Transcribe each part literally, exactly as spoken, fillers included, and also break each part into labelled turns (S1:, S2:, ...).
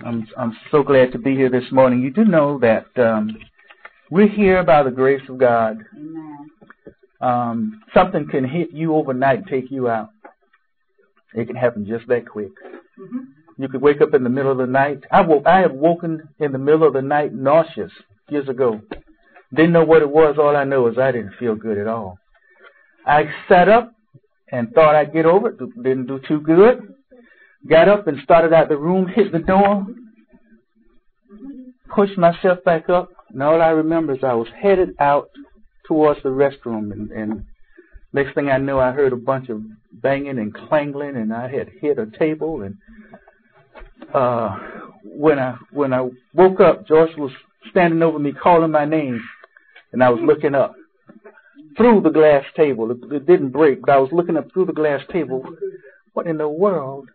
S1: I'm I'm so glad to be here this morning. You do know that um, we're here by the grace of God. Um, something can hit you overnight and take you out. It can happen just that quick. Mm-hmm. You could wake up in the middle of the night. I woke. I have woken in the middle of the night nauseous years ago. Didn't know what it was. All I know is I didn't feel good at all. I sat up and thought I'd get over it. Didn't do too good. Got up and started out the room, hit the door, pushed myself back up, and all I remember is I was headed out towards the restroom, and, and next thing I know, I heard a bunch of banging and clangling, and I had hit a table, and uh, when I when I woke up, Joyce was standing over me calling my name, and I was looking up through the glass table. It, it didn't break, but I was looking up through the glass table. What in the world?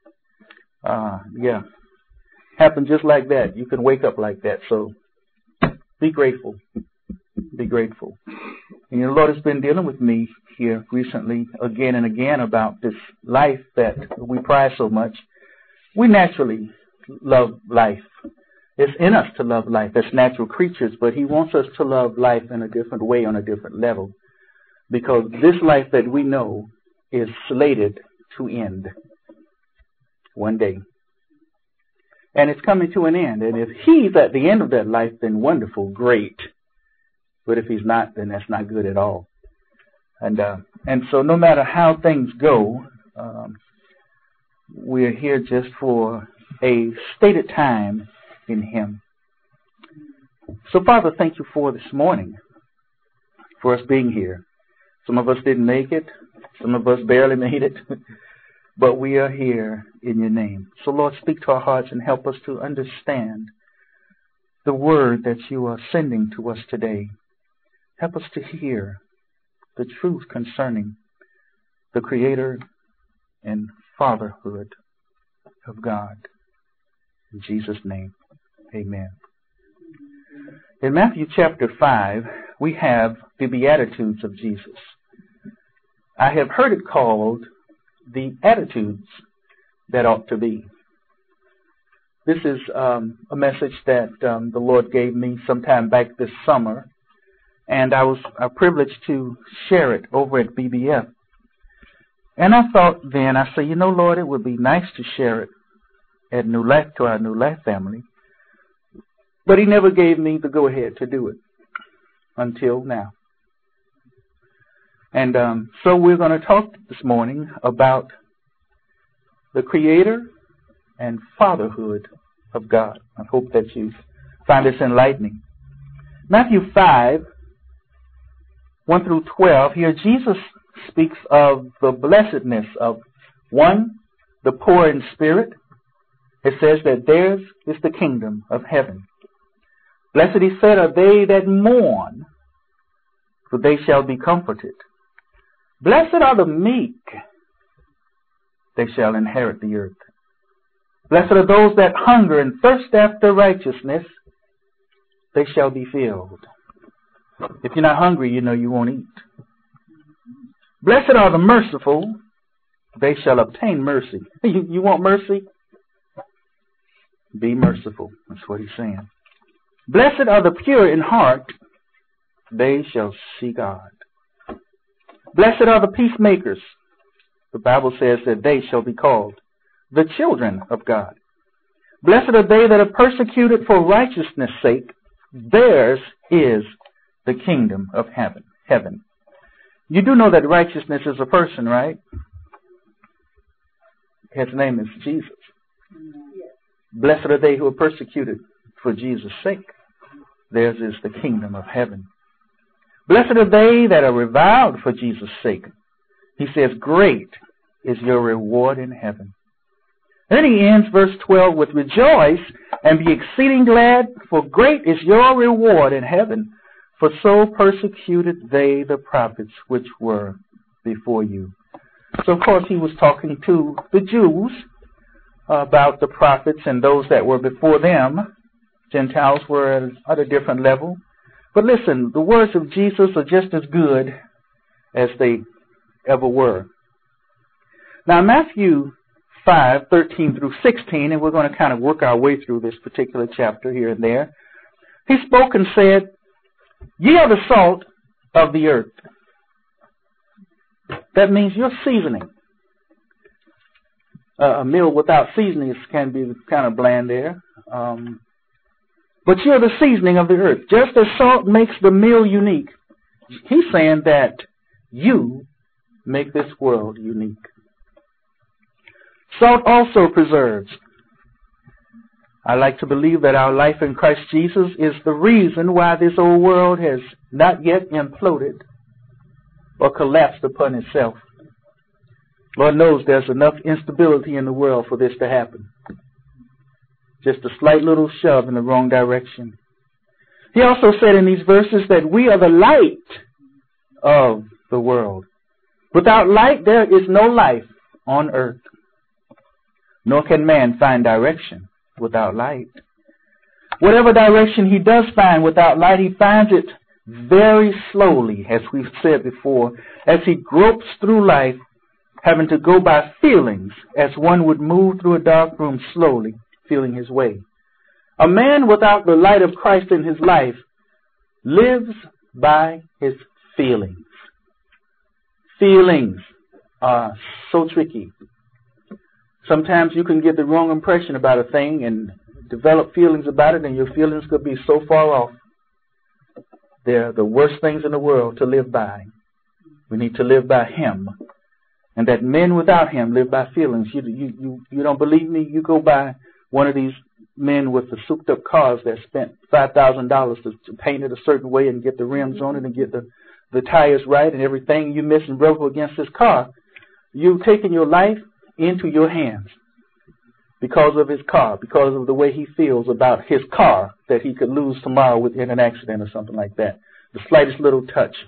S1: Uh, yeah, happened just like that. You can wake up like that. So be grateful. Be grateful. And the Lord has been dealing with me here recently again and again about this life that we prize so much. We naturally love life. It's in us to love life as natural creatures, but He wants us to love life in a different way, on a different level, because this life that we know is slated to end one day. And it's coming to an end. And if He's at the end of that life, then wonderful, great. But if He's not, then that's not good at all. And uh, and so no matter how things go, um, we're here just for a stated time in Him. So, Father, thank you for this morning, for us being here. Some of us didn't make it. Some of us barely made it. But we are here in your name. So, Lord, speak to our hearts and help us to understand the word that you are sending to us today. Help us to hear the truth concerning the Creator and fatherhood of God. In Jesus' name, amen. In Matthew chapter five, we have the Beatitudes of Jesus. I have heard it called the attitudes that ought to be. This is um, a message that um, the Lord gave me sometime back this summer, and I was uh, privileged to share it over at B B F. And I thought then, I said, you know, Lord, it would be nice to share it at New Life to our New Life family, but He never gave me the go-ahead to do it until now. And um, so we're going to talk this morning about the Creator and fatherhood of God. I hope that you find this enlightening. Matthew five, one through twelve, here Jesus speaks of the blessedness of, one, the poor in spirit. It says that theirs is the kingdom of heaven. Blessed, He said, are they that mourn, for they shall be comforted. Blessed are the meek, they shall inherit the earth. Blessed are those that hunger and thirst after righteousness, they shall be filled. If you're not hungry, you know you won't eat. Blessed are the merciful, they shall obtain mercy. You, you want mercy? Be merciful. That's what He's saying. Blessed are the pure in heart, they shall see God. Blessed are the peacemakers. The Bible says that they shall be called the children of God. Blessed are they that are persecuted for righteousness' sake. Theirs is the kingdom of heaven. Heaven. You do know that righteousness is a person, right? His name is Jesus. Blessed are they who are persecuted for Jesus' sake. Theirs is the kingdom of heaven. Blessed are they that are reviled for Jesus' sake. He says, great is your reward in heaven. Then he ends verse twelve with, rejoice and be exceeding glad, for great is your reward in heaven. For so persecuted they the prophets which were before you. So, of course, he was talking to the Jews about the prophets and those that were before them. Gentiles were at a different level. But listen, the words of Jesus are just as good as they ever were. Now, Matthew five, thirteen through sixteen, and we're going to kind of work our way through this particular chapter here and there. He spoke and said, "Ye are the salt of the earth." That means you're seasoning. Uh, a meal without seasonings can be kind of bland there. Um, but you're the seasoning of the earth. Just as salt makes the meal unique, he's saying that you make this world unique. Salt also preserves. I like to believe that our life in Christ Jesus is the reason why this old world has not yet imploded or collapsed upon itself. Lord knows there's enough instability in the world for this to happen. Just a slight little shove in the wrong direction. He also said in these verses that we are the light of the world. Without light, there is no life on earth. Nor can man find direction without light. Whatever direction he does find without light, he finds it very slowly, as we've said before, as he gropes through life, having to go by feelings, as one would move through a dark room slowly, feeling his way. A man without the light of Christ in his life lives by his feelings. Feelings are so tricky. Sometimes you can get the wrong impression about a thing and develop feelings about it, and your feelings could be so far off. They're the worst things in the world to live by. We need to live by Him. And that men without Him live by feelings. You, you, you, you don't believe me? You go by one of these men with the souped up cars that spent five thousand dollars to, to paint it a certain way and get the rims on it and get the, the tires right and everything. You miss and rubber against his car. You've taken your life into your hands because of his car, because of the way he feels about his car that he could lose tomorrow within an accident or something like that. The slightest little touch.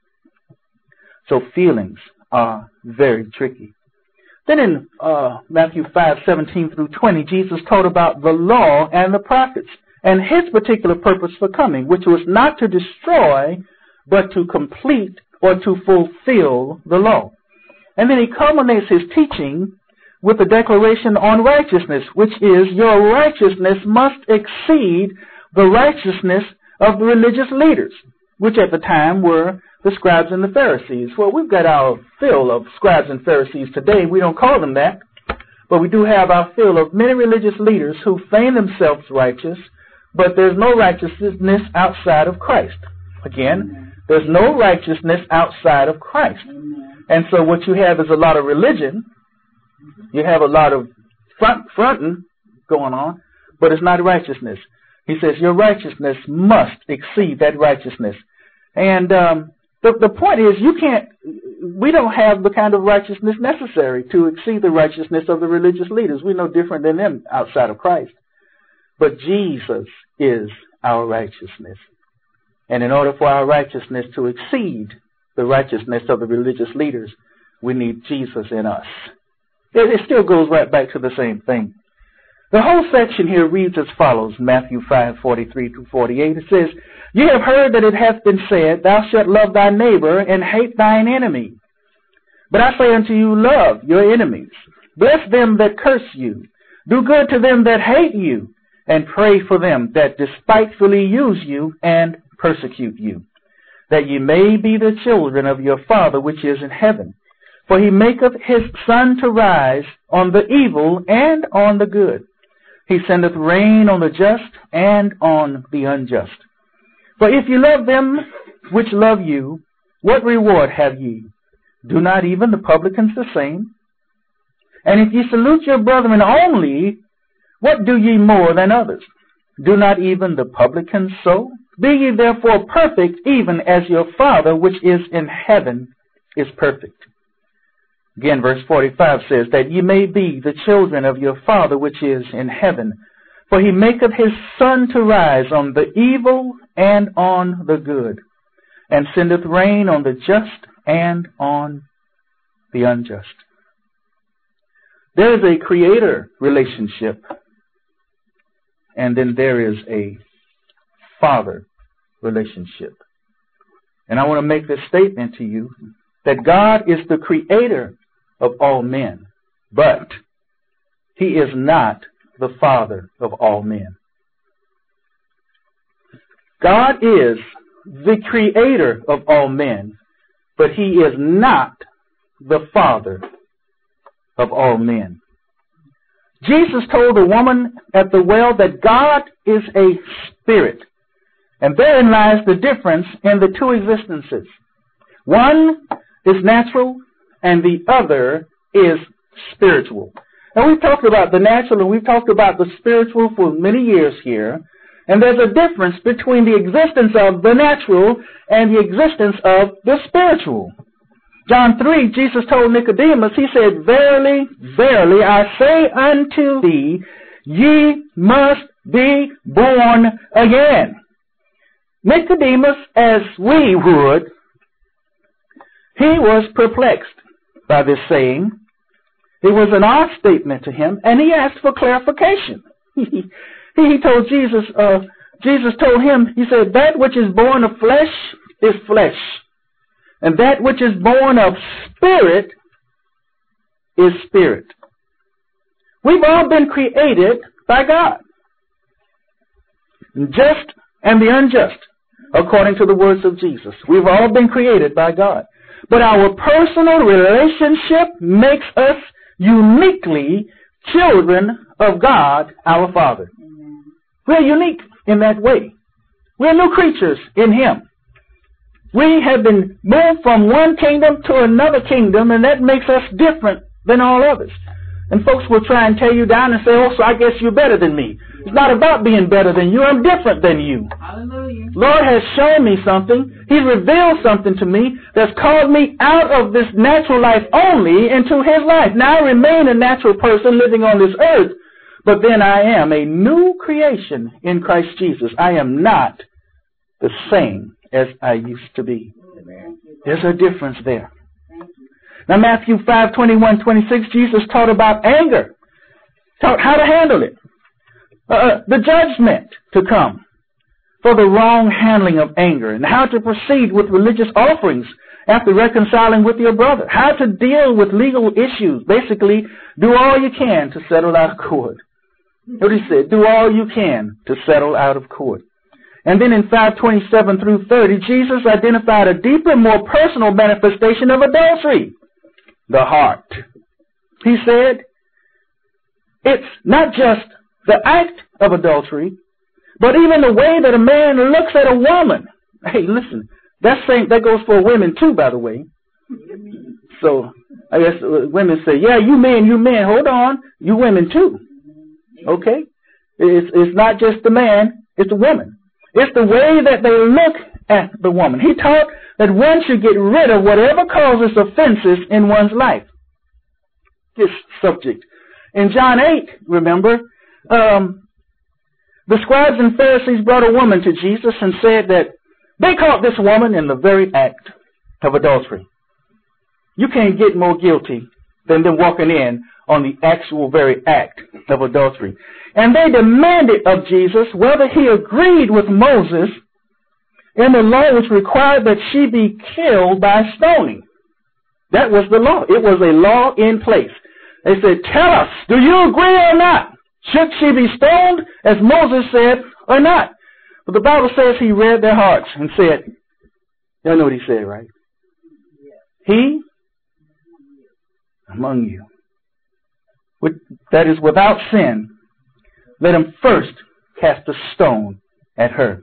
S1: So feelings are very tricky. Then in uh, Matthew five, seventeen through twenty, Jesus taught about the law and the prophets and his particular purpose for coming, which was not to destroy, but to complete or to fulfill the law. And then he culminates his teaching with a declaration on righteousness, which is your righteousness must exceed the righteousness of the religious leaders, which at the time were the scribes and the Pharisees. Well, we've got our fill of scribes and Pharisees today. We don't call them that, but we do have our fill of many religious leaders who feign themselves righteous, but there's no righteousness outside of Christ. Again, there's no righteousness outside of Christ. And so what you have is a lot of religion. You have a lot of front, fronting going on, but it's not righteousness. He says your righteousness must exceed that righteousness. And um, the, the point is you can't, we don't have the kind of righteousness necessary to exceed the righteousness of the religious leaders. We're no different than them outside of Christ. But Jesus is our righteousness. And in order for our righteousness to exceed the righteousness of the religious leaders, we need Jesus in us. It, it still goes right back to the same thing. The whole section here reads as follows, Matthew five, forty-three through forty-eight. It says, "You have heard that it hath been said, Thou shalt love thy neighbor and hate thine enemy. But I say unto you, love your enemies. Bless them that curse you. Do good to them that hate you. And pray for them that despitefully use you and persecute you, that ye may be the children of your Father which is in heaven. For he maketh his sun to rise on the evil and on the good. He sendeth rain on the just and on the unjust. For if ye love them which love you, what reward have ye? Do not even the publicans the same? And if ye salute your brethren only, what do ye more than others? Do not even the publicans so? Be ye therefore perfect, even as your Father which is in heaven is perfect." Again, verse forty-five says, "That ye may be the children of your Father which is in heaven. For he maketh his sun to rise on the evil and on the good, and sendeth rain on the just and on the unjust." There is a creator relationship, and then there is a father relationship. And I want to make this statement to you, that God is the creator of all men, but he is not the Father of all men. God is the creator of all men, but he is not the Father of all men. Jesus told the woman at the well that God is a spirit, and therein lies the difference in the two existences. One is natural, and the other is spiritual. And we've talked about the natural and we've talked about the spiritual for many years here. And there's a difference between the existence of the natural and the existence of the spiritual. John three, Jesus told Nicodemus, he said, "Verily, verily, I say unto thee, ye must be born again." Nicodemus, as we would, he was perplexed by this saying. It was an odd statement to him, and he asked for clarification. he, he told Jesus, uh, Jesus told him, he said, "That which is born of flesh is flesh, and that which is born of spirit is spirit." We've all been created by God, just and the unjust, according to the words of Jesus. We've all been created by God. But our personal relationship makes us uniquely children of God, our Father. We're unique in that way. We're new creatures in Him. We have been moved from one kingdom to another kingdom, and that makes us different than all others. And folks will try and tear you down and say, "Oh, so I guess you're better than me." It's not about being better than you. I'm different than you. Hallelujah. Lord has shown me something. He's revealed something to me that's called me out of this natural life only into His life. Now I remain a natural person living on this earth, but then I am a new creation in Christ Jesus. I am not the same as I used to be. There's a difference there. Now Matthew five, twenty-one, twenty-six, Jesus taught about anger, taught how to handle it, uh, the judgment to come for the wrong handling of anger, and how to proceed with religious offerings after reconciling with your brother, how to deal with legal issues. Basically, do all you can to settle out of court. What he said, do all you can to settle out of court. And then in five twenty-seven through thirty, Jesus identified a deeper, more personal manifestation of adultery, the heart. He said, it's not just the act of adultery, but even the way that a man looks at a woman. Hey, listen, that same that goes for women too, by the way. So I guess women say, "Yeah, you men, you men, hold on, you women too." Okay, it's it's not just the man, it's the woman. It's the way that they look at the woman. He taught that one should get rid of whatever causes offenses in one's life. This subject. In John eight, remember, um, the scribes and Pharisees brought a woman to Jesus and said that they caught this woman in the very act of adultery. You can't get more guilty than them walking in on the actual very act of adultery. And they demanded of Jesus whether he agreed with Moses in the law which required that she be killed by stoning. That was the law. It was a law in place. They said, "Tell us, do you agree or not? Should she be stoned, as Moses said, or not?" But the Bible says he read their hearts and said, y'all know what he said, right? He among you, that is without sin, let him first cast a stone at her.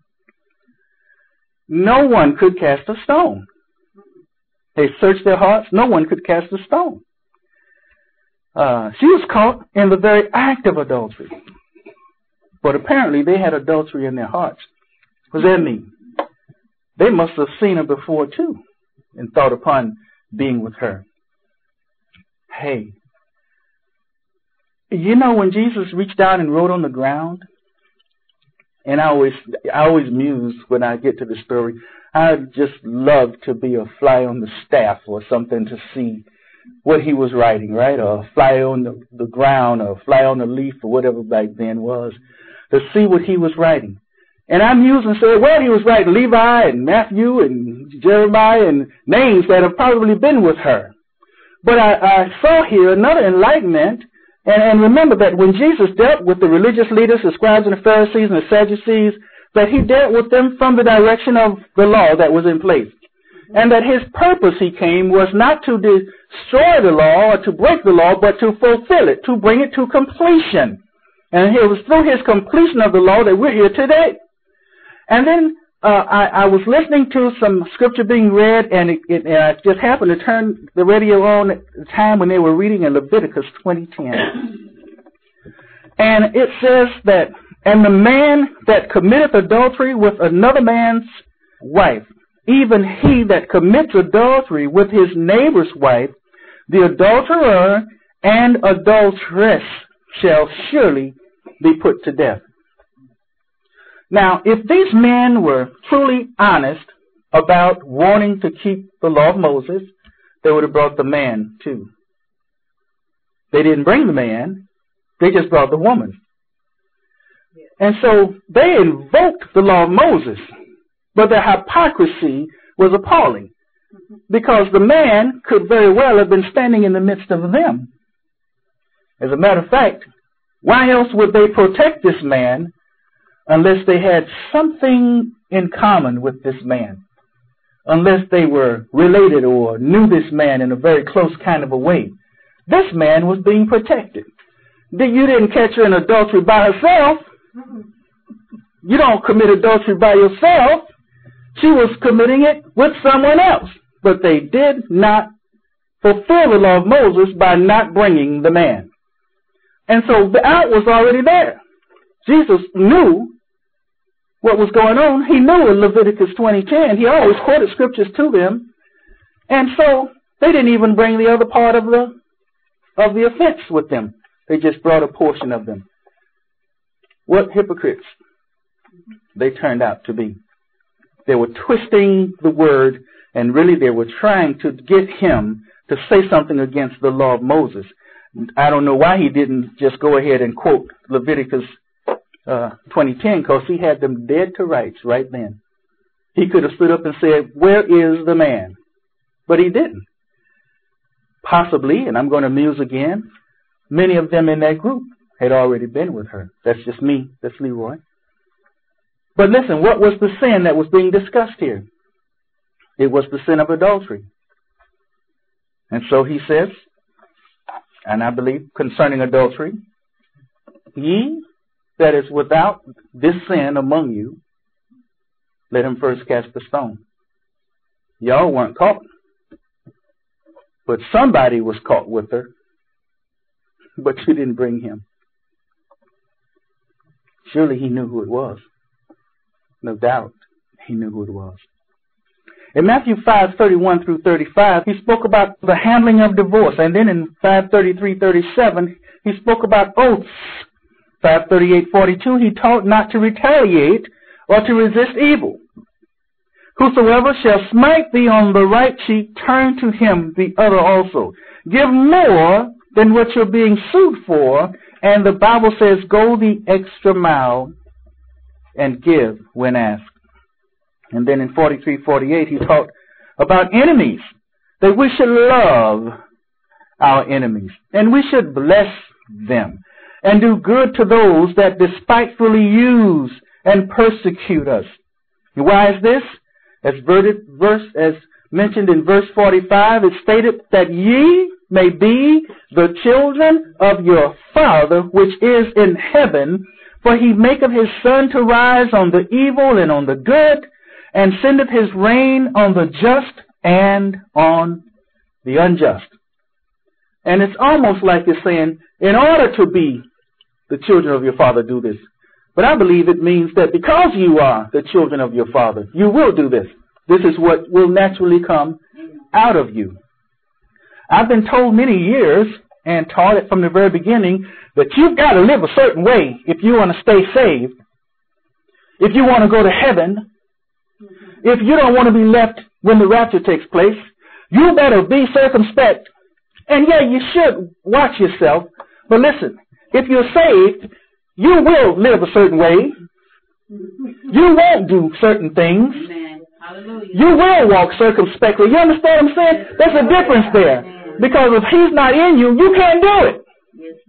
S1: No one could cast a stone. They searched their hearts. No one could cast a stone. Uh, she was caught in the very act of adultery. But apparently they had adultery in their hearts. What does that mean? They must have seen her before too and thought upon being with her. Hey, you know when Jesus reached down and wrote on the ground, and I always, I always muse when I get to the story. I just love to be a fly on the staff or something to see what he was writing, right? Or a fly on the, the ground, or a fly on the leaf, or whatever back then was, to see what he was writing. And I mused and said, well, he was writing Levi and Matthew and Jeremiah and names that have probably been with her. But I, I saw here another enlightenment And, and remember that when Jesus dealt with the religious leaders, the scribes and the Pharisees and the Sadducees, that he dealt with them from the direction of the law that was in place. And that his purpose, he came, was not to destroy the law or to break the law, but to fulfill it, to bring it to completion. And it was through his completion of the law that we're here today. And then uh, I, I was listening to some scripture being read, and it, it, and I just happened to turn the radio on at the time when they were reading in Leviticus twenty ten. And it says that, and the man that committeth adultery with another man's wife, even he that commits adultery with his neighbor's wife, the adulterer and adulteress shall surely be put to death. Now, if these men were truly honest about wanting to keep the law of Moses, they would have brought the man too. They didn't bring the man, they just brought the woman. And so they invoked the law of Moses, but their hypocrisy was appalling, because the man could very well have been standing in the midst of them. As a matter of fact, why else would they protect this man unless they had something in common with this man? Unless they were related or knew this man in a very close kind of a way. This man was being protected. You didn't catch her in adultery by herself. You don't commit adultery by yourself. She was committing it with someone else. But they did not fulfill the law of Moses by not bringing the man. And so the out was already there. Jesus knew what was going on. He knew in Leviticus twenty ten. He always quoted scriptures to them. And so they didn't even bring the other part of the of the offense with them. They just brought a portion of them. What hypocrites they turned out to be. They were twisting the word, and really they were trying to get him to say something against the law of Moses. I don't know why he didn't just go ahead and quote Leviticus uh, twenty ten, because he had them dead to rights right then. He could have stood up and said, "Where is the man?" But he didn't. Possibly, and I'm going to muse again, many of them in that group had already been with her. That's just me. That's Leroy. But listen, what was the sin that was being discussed here? It was the sin of adultery. And so he says, and I believe concerning adultery, ye that is without this sin among you, let him first cast the stone. Y'all weren't caught. But somebody was caught with her. But you didn't bring him. Surely he knew who it was. No doubt he knew who it was. In Matthew five thirty-one through thirty-five, he spoke about the handling of divorce. And then in five thirty-three thirty-seven, he spoke about oaths. five thirty-eight forty-two, he taught not to retaliate or to resist evil. Whosoever shall smite thee on the right cheek, turn to him the other also. Give more than what you're being sued for. And the Bible says, go the extra mile and give when asked. And then in forty-three forty-eight, he taught about enemies, that we should love our enemies, and we should bless them, and do good to those that despitefully use and persecute us. And why is this? As verse, as mentioned in verse forty-five, it stated that ye may be the children of your Father which is in heaven, for he maketh his sun to rise on the evil and on the good, and sendeth his rain on the just and on the unjust. And it's almost like it's saying, in order to be the children of your Father, do this. But I believe it means that because you are the children of your Father, you will do this. This is what will naturally come out of you. I've been told many years, and taught it from the very beginning, that you've got to live a certain way if you want to stay saved, if you want to go to heaven, if you don't want to be left when the rapture takes place. You better be circumspect. And yeah, you should watch yourself. But listen, if you're saved, you will live a certain way. You won't do certain things. You will walk circumspectly. You understand what I'm saying? There's a difference there. Because if he's not in you, you can't do it.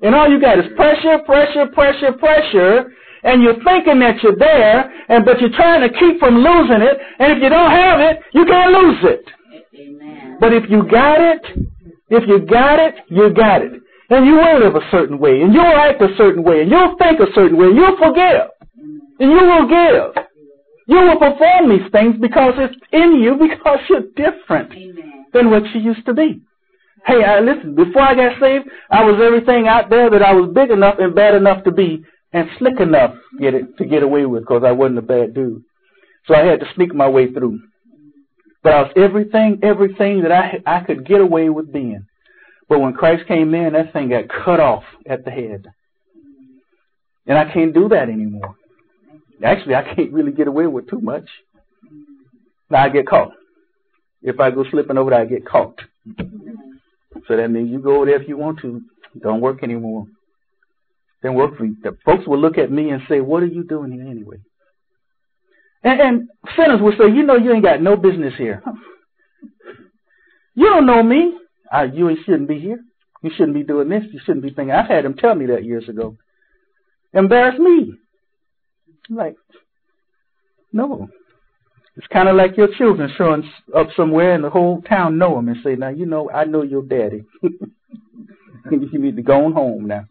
S1: And all you got is pressure, pressure, pressure, pressure, and you're thinking that you're there, and but you're trying to keep from losing it, and if you don't have it, you can't lose it. Amen. But if you got it, if you got it, you got it. And you will live a certain way, and you'll act a certain way, and you'll think a certain way, and you'll forgive, and you will give. You will perform these things because it's in you, because you're different Amen. Than what you used to be. Hey, I, listen, before I got saved, I was everything out there that I was big enough and bad enough to be and slick enough get it, to get away with because I wasn't a bad dude. So I had to sneak my way through. But I was everything, everything that I, I could get away with being. But when Christ came in, that thing got cut off at the head. And I can't do that anymore. Actually, I can't really get away with too much. Now I get caught. If I go slipping over there, I get caught. So that means you go over there if you want to. Don't work anymore. Then work for you. The folks will look at me and say, what are you doing here anyway? And, and sinners will say, you know, you ain't got no business here. You don't know me. I, you shouldn't be here. You shouldn't be doing this. You shouldn't be thinking. I've had them tell me that years ago. Embarrass me. I'm like, no. It's kind of like your children showing up somewhere and the whole town know them and say, now, you know, I know your daddy. You need to go on home now.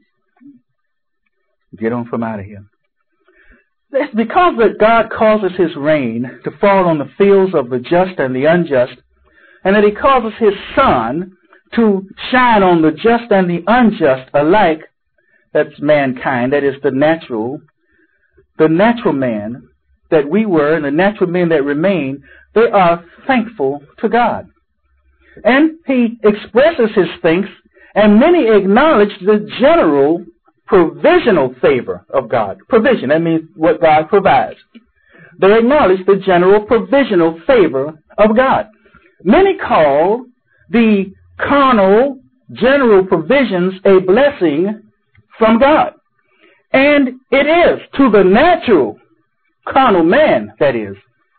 S1: Get on from out of here. It's because that God causes his rain to fall on the fields of the just and the unjust, and that he causes his sun to shine on the just and the unjust alike. That's mankind. That is the natural, the natural man that we were and the natural men that remain. They are thankful to God. And he expresses his thanks, and many acknowledge the general provisional favor of God. Provision, that means what God provides. They acknowledge the general provisional favor of God. Many call the carnal general provisions a blessing from God. And it is to the natural carnal man, that is.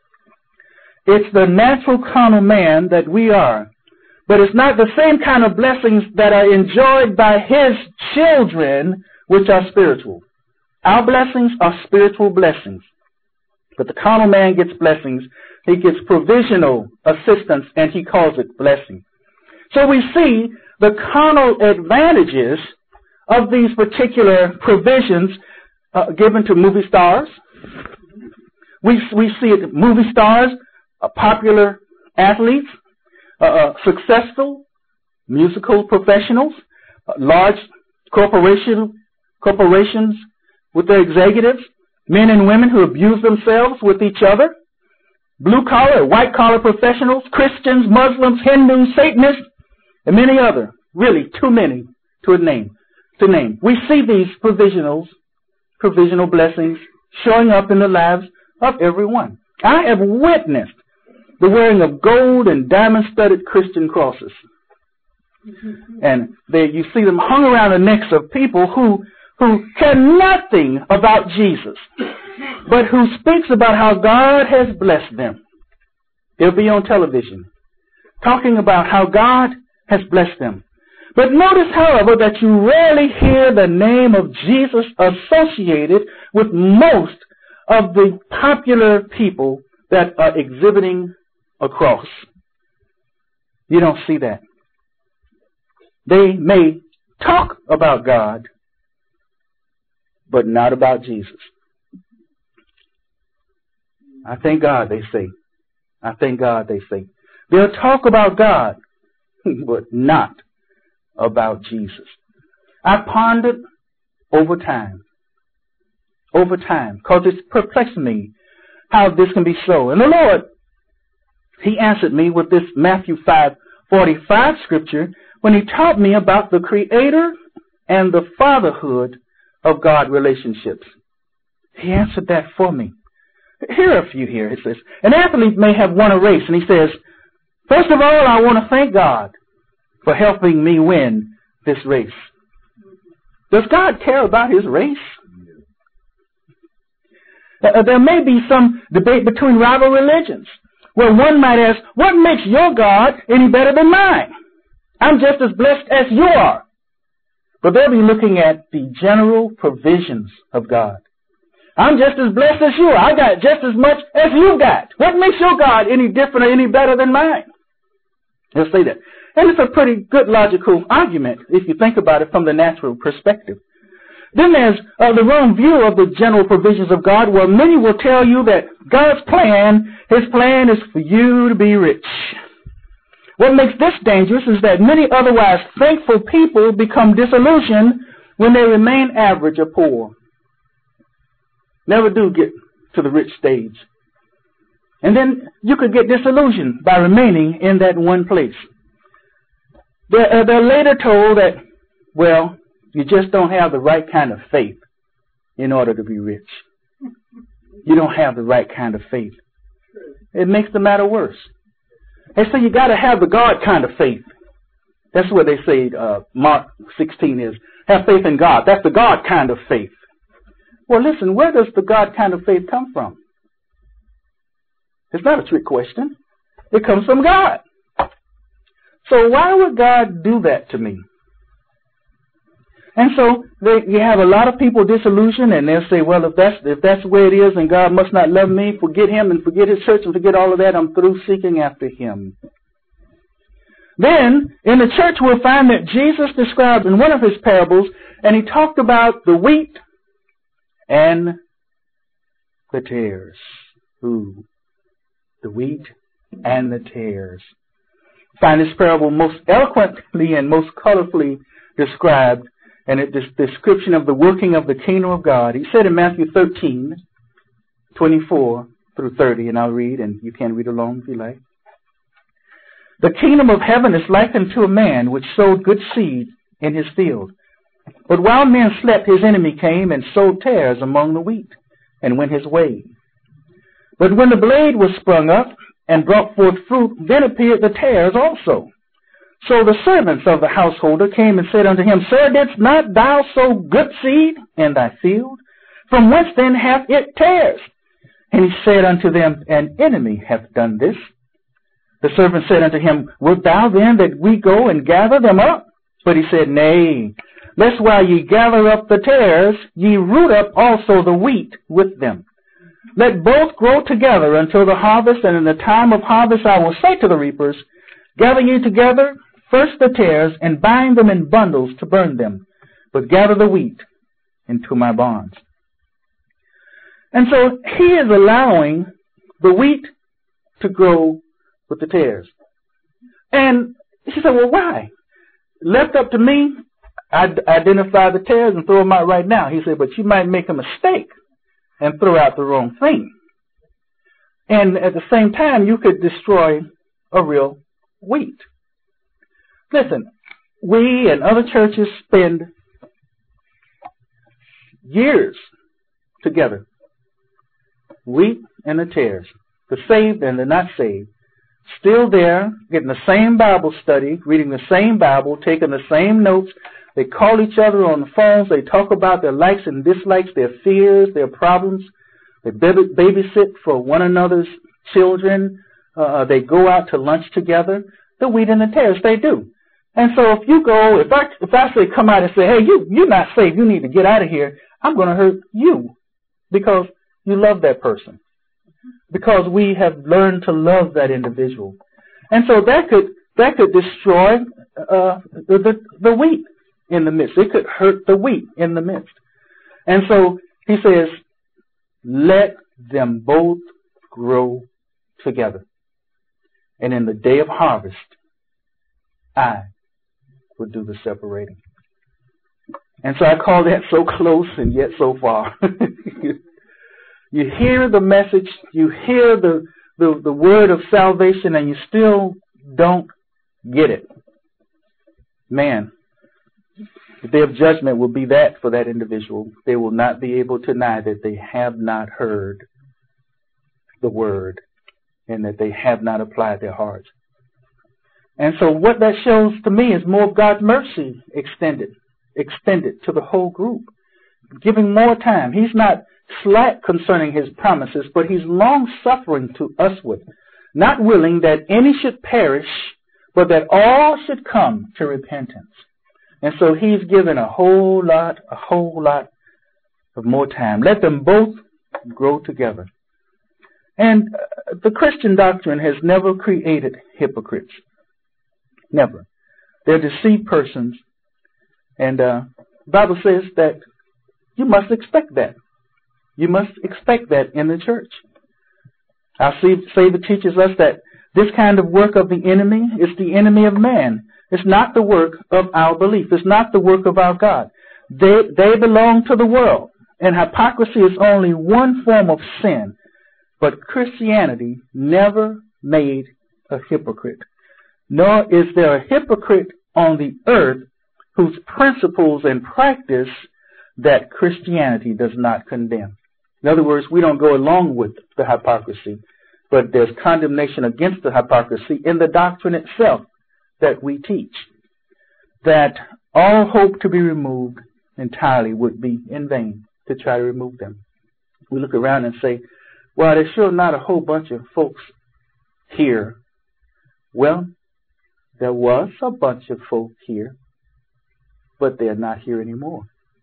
S1: It's the natural carnal man that we are. But it's not the same kind of blessings that are enjoyed by his children, which are spiritual. Our blessings are spiritual blessings. But the carnal man gets blessings. He gets provisional assistance, and he calls it blessing. So we see the carnal advantages of these particular provisions uh, given to movie stars. We, we see it, movie stars, uh, popular athletes, uh, uh, successful musical professionals, uh, large corporation, corporations with their executives, men and women who abuse themselves with each other, blue-collar, white-collar professionals, Christians, Muslims, Hindus, Satanists, and many other. Really, too many to name. To name. We see these provisionals, provisional blessings showing up in the lives of everyone. I have witnessed the wearing of gold and diamond-studded Christian crosses. And they, you see them hung around the necks of people who, who care nothing about Jesus, but who speaks about how God has blessed them. They'll be on television talking about how God has blessed them. But notice, however, that you rarely hear the name of Jesus associated with most of the popular people that are exhibiting a cross. You don't see that. They may talk about God, but not about Jesus. I thank God, they say. I thank God, they say. They'll talk about God, but not about Jesus. I pondered over time, over time, because it's perplexed me how this can be so. And the Lord, he answered me with this Matthew five forty-five scripture when he taught me about the creator and the fatherhood of God relationships. He answered that for me. Here are a few here. It says, an athlete may have won a race, and he says, first of all, I want to thank God for helping me win this race. Does God care about his race? Uh, there may be some debate between rival religions where one might ask, what makes your God any better than mine? I'm just as blessed as you are. but they'll be looking at the general provisions of God. I'm just as blessed as you are. I got just as much as you got. What makes your God any different or any better than mine? They'll say that. And it's a pretty good logical argument if you think about it from the natural perspective. Then there's uh, the wrong view of the general provisions of God, where many will tell you that God's plan, His plan is for you to be rich. What makes this dangerous is that many otherwise thankful people become disillusioned when they remain average or poor. Never do get to the rich stage. And then you could get disillusioned by remaining in that one place. They're, uh, they're later told that, well, you just don't have the right kind of faith in order to be rich. You don't have the right kind of faith. It makes the matter worse. They say you got to have the God kind of faith. That's what they say uh, Mark sixteen is. Have faith in God. That's the God kind of faith. Well, listen, where does the God kind of faith come from? It's not a trick question. It comes from God. So why would God do that to me? And so they, you have a lot of people disillusioned, and they'll say, well, if that's if that's the way it is, and God must not love me, forget Him and forget His church and forget all of that. I'm through seeking after Him. Then, in the church, we'll find that Jesus described in one of His parables, and He talked about the wheat and the tares. Ooh, the wheat and the tares. Find this parable most eloquently and most colorfully described, and it is the description of the working of the kingdom of God. He said in Matthew thirteen, twenty-four through thirty, and I'll read, and you can read along if you like. The kingdom of heaven is likened to a man which sowed good seed in his field. But while men slept, his enemy came and sowed tares among the wheat, and went his way. But when the blade was sprung up and brought forth fruit, then appeared the tares also. So the servants of the householder came and said unto him, Sir, didst not thou sow good seed in thy field? From whence then hath it tares? And he said unto them, An enemy hath done this. The servant said unto him, Wilt thou then that we go and gather them up? But he said, Nay, lest while ye gather up the tares, ye root up also the wheat with them. Let both grow together until the harvest, and in the time of harvest I will say to the reapers, Gather ye together first the tares, and bind them in bundles to burn them, but gather the wheat into my barns. And so he is allowing the wheat to grow with the tares. And she said, well, why? Left up to me, I'd identify the tares and throw them out right now. He said, but you might make a mistake and throw out the wrong thing. And at the same time, you could destroy a real wheat. Listen, we and other churches spend years together. Wheat and the tares, the saved and the not saved, still there, getting the same Bible study, reading the same Bible, taking the same notes. They call each other on the phones. They talk about their likes and dislikes, their fears, their problems. They babysit for one another's children. Uh, they go out to lunch together. The wheat and the tares, they do. And so if you go, if I, if I say, come out and say, hey, you, you're not saved, you need to get out of here, I'm going to hurt you because you love that person. Because we have learned to love that individual. And so that could, that could destroy uh, the, the, the wheat in the midst. It could hurt the wheat in the midst. And so he says, let them both grow together. And in the day of harvest, I will do the separating. And so I call that so close and yet so far. You hear the message, you hear the, the, the word of salvation, and you still don't get it. Man, the day of judgment will be that for that individual. They will not be able to deny that they have not heard the word and that they have not applied their hearts. And so what that shows to me is more of God's mercy extended, extended to the whole group, giving more time. He's not slack concerning his promises, but he's long-suffering to usward, not willing that any should perish, but that all should come to repentance. And so he's given a whole lot, a whole lot of more time. Let them both grow together. And uh, the Christian doctrine has never created hypocrites. Never. They're deceived persons. And uh, the Bible says that you must expect that. You must expect that in the church. Our Savior teaches us that this kind of work of the enemy is the enemy of man. It's not the work of our belief. It's not the work of our God. They, they belong to the world. And hypocrisy is only one form of sin. But Christianity never made a hypocrite. Nor is there a hypocrite on the earth whose principles and practice that Christianity does not condemn. In other words, we don't go along with the hypocrisy, but there's condemnation against the hypocrisy in the doctrine itself that we teach, that all hope to be removed entirely would be in vain to try to remove them. We look around and say, well, there's sure not a whole bunch of folks here. Well, there was a bunch of folk here, but they're not here anymore.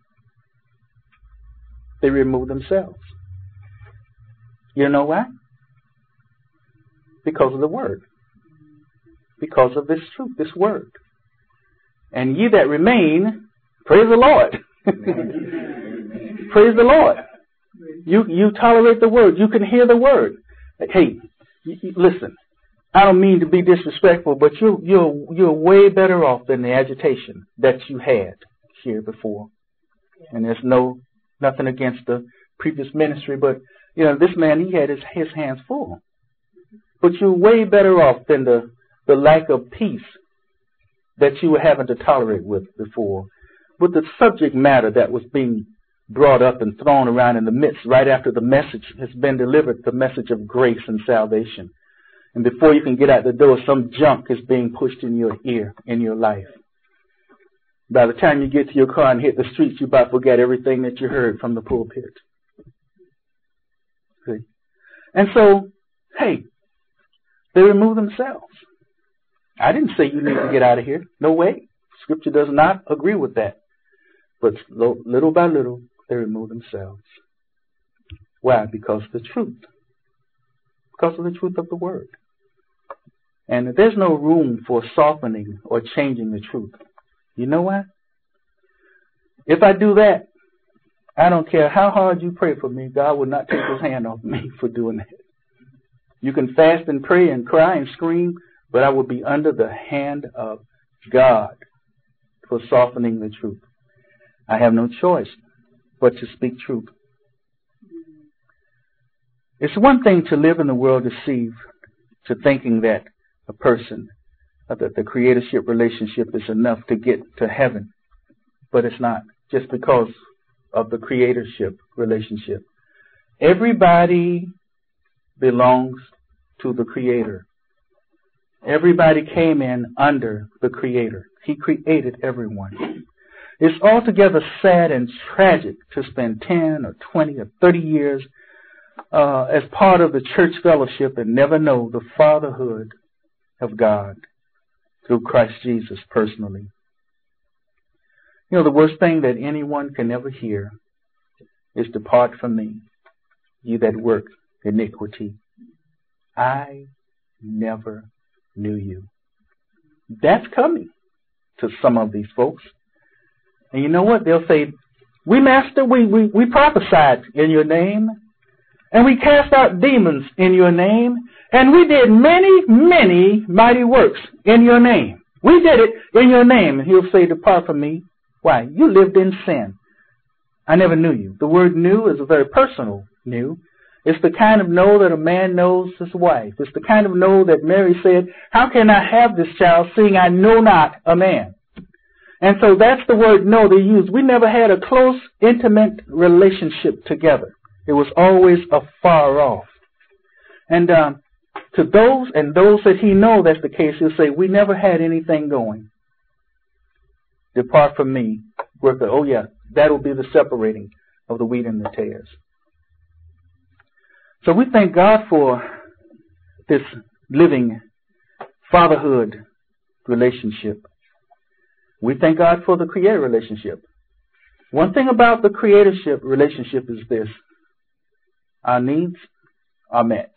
S1: They removed themselves. You know why? Because of the Word. Because of this truth, this Word. And ye that remain, praise the Lord. Praise the Lord. You you tolerate the Word. You can hear the Word. Hey, you, you, listen, I don't mean to be disrespectful, but you're, you're, you're way better off than the agitation that you had here before. And there's no nothing against the previous ministry, but, you know, this man, he had his, his hands full. But you're way better off than the, the lack of peace that you were having to tolerate with before, with the subject matter that was being brought up and thrown around in the midst right after the message has been delivered, the message of grace and salvation. And before you can get out the door, some junk is being pushed in your ear, in your life. By the time you get to your car and hit the streets, you about forget everything that you heard from the pulpit. See? And so, hey, they remove themselves. I didn't say you need to get out of here. No way. Scripture does not agree with that. But little by little, they remove themselves. Why? Because of the truth. Because of the truth of the Word. And there's no room for softening or changing the truth. You know why? If I do that, I don't care how hard you pray for me, God will not take his hand off me for doing that. You can fast and pray and cry and scream, but I will be under the hand of God for softening the truth. I have no choice but to speak truth. It's one thing to live in the world deceived, to thinking that a person, that the creatorship relationship is enough to get to heaven. But it's not, just because of the creatorship relationship. Everybody belongs to the Creator. Everybody came in under the Creator. He created everyone. It's altogether sad and tragic to spend ten or twenty or thirty years uh, as part of the church fellowship and never know the fatherhood of God through Christ Jesus personally. You know, the worst thing that anyone can ever hear is, depart from me, ye that work iniquity. I never knew you. That's coming to some of these folks. And you know what? They'll say, we master, we, we, we prophesied in your name, and we cast out demons in your name, and we did many, many mighty works in your name. We did it in your name. And he'll say, depart from me. Why? You lived in sin. I never knew you. The word knew is a very personal knew. It's the kind of know that a man knows his wife. It's the kind of know that Mary said, how can I have this child seeing I know not a man? And so that's the word know they use. We never had a close, intimate relationship together. It was always afar off. And um, to those and those that he know that's the case, he'll say, we never had anything going. Depart from me, worker. Oh yeah, that'll be the separating of the wheat and the tares. So we thank God for this living fatherhood relationship. We thank God for the creator relationship. One thing about the creatorship relationship is this. Our needs are met.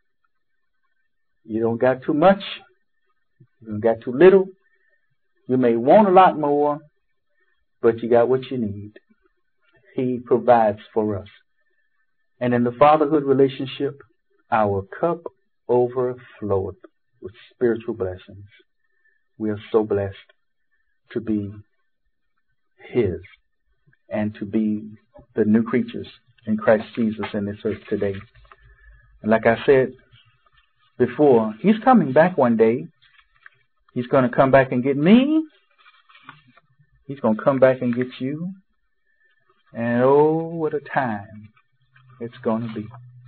S1: You don't got too much. You don't got too little. You may want a lot more, but you got what you need. He provides for us. And in the fatherhood relationship, our cup overfloweth with spiritual blessings. We are so blessed to be His and to be the new creatures in Christ Jesus in this earth today. And like I said before, He's coming back one day. He's going to come back and get me. He's going to come back and get you. And oh, what a time it's going to be.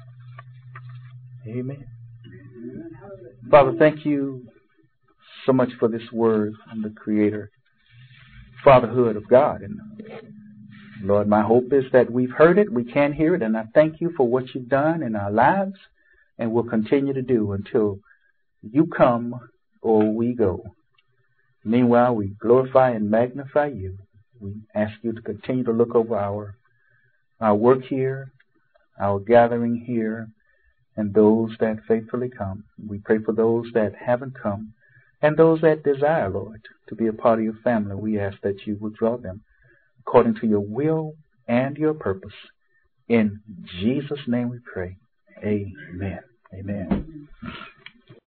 S1: Amen. Father, thank you so much for this word on the creator, fatherhood of God. And Lord, my hope is that we've heard it, we can hear it, and I thank you for what you've done in our lives and will continue to do until you come or we go. Meanwhile, we glorify and magnify you. We ask you to continue to look over our our work here, our gathering here, and those that faithfully come. We pray for those that haven't come and those that desire, Lord, to be a part of your family. We ask that you will draw them according to your will and your purpose. In Jesus' name we pray. Amen. Amen.